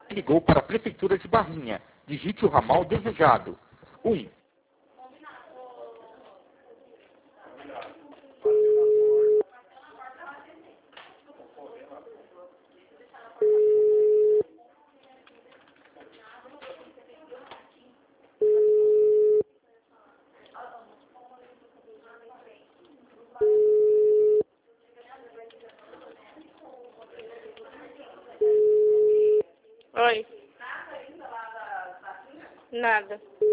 ligou para a Prefeitura de Barrinha. Digite o ramal desejado. 1. Oi. Nada.